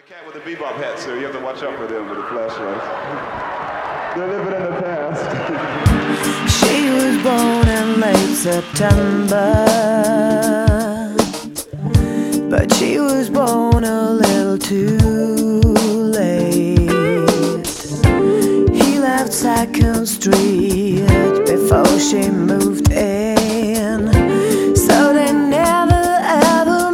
cat with a bebop hat, sir. You have to watch out for them with the flashlights. They're living in the past. She was born in late September, but she was born a little too late. He left 2nd Street before she moved in, so they never ever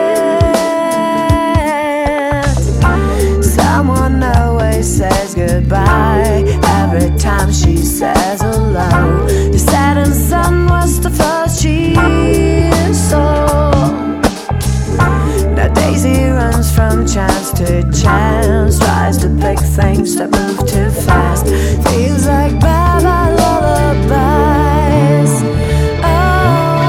met. Someone always says goodbye every time she says hello. The setting sun was the first she saw. Now Daisy runs from chance to chance, tries to pick things that move too fast. Feels like bye-bye lullabies. Oh,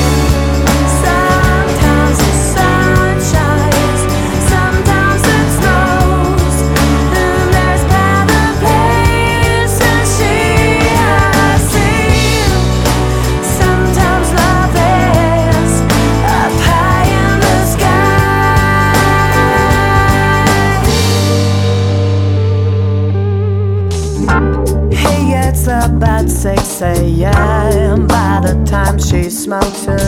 sometimes the sun shines, sometimes it snows, and there's better places she has seen. Sometimes love is up high in the sky. He gets up at 6 a.m. By the time she smokes her